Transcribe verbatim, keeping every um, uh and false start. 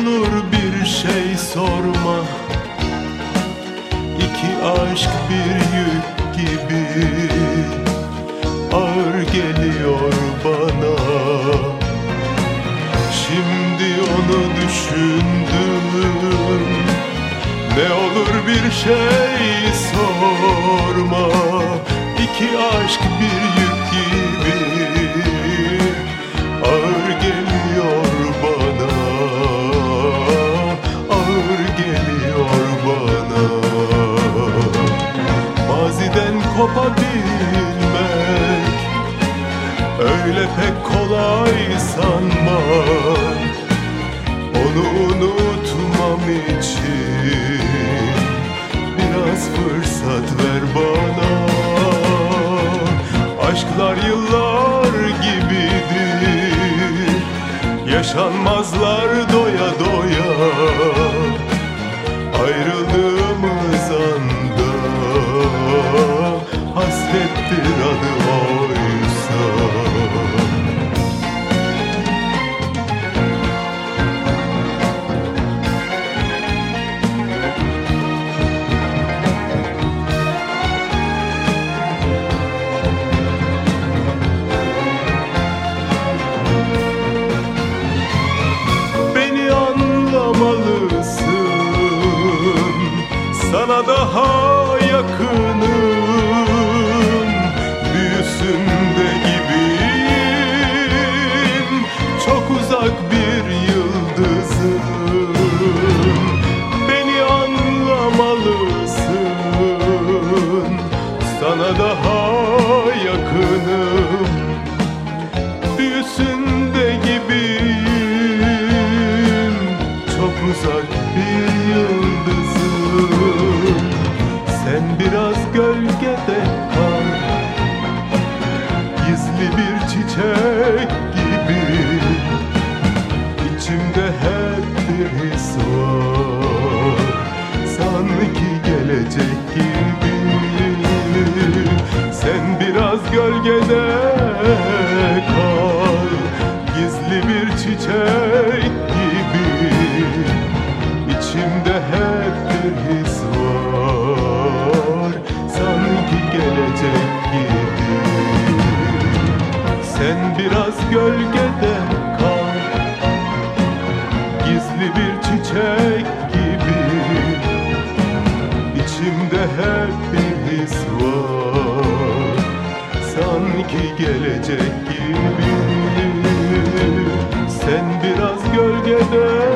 olur bir şey sorma. İki aşk bir yük gibi ağır geliyor bana. Şimdi onu düşündüm, ne olur bir şey sorma. İki aşk bir yük gibi ağır geliyor bana, ağır geliyor bana. Maziden kopabilmek öyle pek kolay sanma. Onu unutmam için biraz fırsat ver bana. Aşklar yıllar gibidir, yaşanmazlar doya doya. Ayrılığımız anda hasrettir adı oysa. Sana daha yakınım, büyüsün de gibiyim, çok uzak bir yıldızım. Beni anlamalısın, sana daha yakınım, büyüsün de gibiyim, çok uzak bir yıldızım. Sen biraz gölgede kal, gizli bir çiçek gibi. İçimde hep bir his var, sanki gelecek gibi. Sen biraz gölgede kal, gizli bir çiçek gibi. İçimde hep bir his var, sanki gelecek gibi. Sen biraz gölgede kal, gizli bir çiçek gibi. İçimde hep bir his var, sanki gelecek gibi. Sen biraz gölgede